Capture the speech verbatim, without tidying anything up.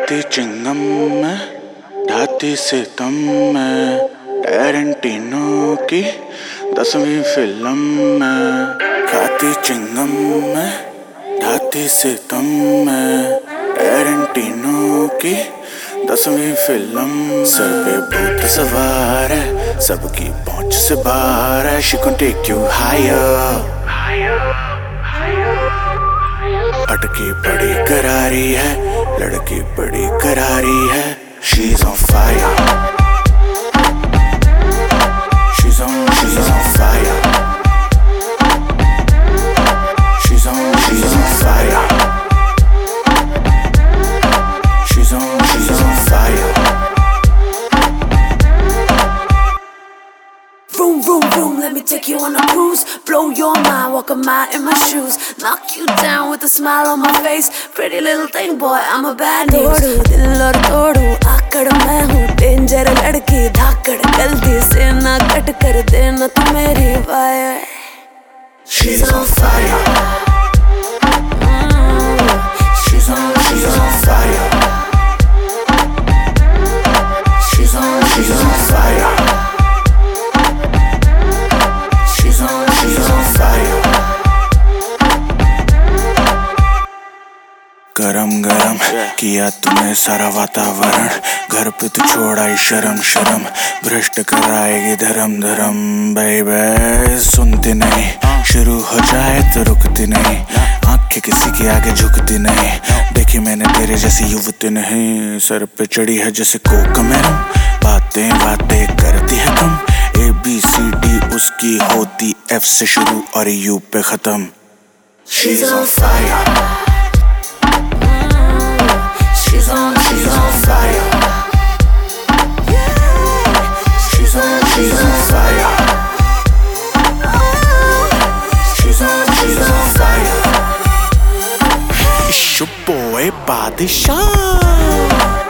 खाती चिंगम में ढाती सितम में टैरेंटिनो की दसवीं फिल्म में। खाती चिंगम में ढाती सितम में टैरेंटिनो की दसवीं फिल्म। सर पे भूत सवार है, सबकी पहुंच से बाहर है। She gon' take you higher। अटकी बड़ी करारी है, लड़की बड़ी करारी है। She's on fire। She's on, she's on fire। She's on, she's on fire। She's on, she's on fire। Vroom, vroom, vroom, let me take you on a cruise. Blow your mind, walk a mile in my shoes. Knock you down with a smile on my face. Pretty little thing, boy, I'm a bad news. तोड़ू दिल और तोड़ू आकड़ मैं हूँ, danger लड़की धाकड़। गलती से ना cut कर देना तू मेरी wire. She's on fire। She's on, she's on fire। She's on, she's on fire। She's on, she's on fire। गरम गरम किया तूने सारा वातावरण, घर पे तू छोड़ाई शर्म शर्म। भ्रष्ट कराएगी धर्म धर्म। बेबी सुनती नहीं, शुरू हो जाए तो रुकती नहीं। आंखें किसी के आगे झुकती नहीं। देखी मैंने तेरे जैसी युवती नहीं। सर पे चढ़ी है जैसे कोक मैडम, बातें बातें करती है कम। ए बी सी डी उसकी होती एफ से शुरू और यू पे खत्म। She's on fire। She's on, she's on fire। She's on, she's on fire। She's on, she's on fire। It's your boy Badshah।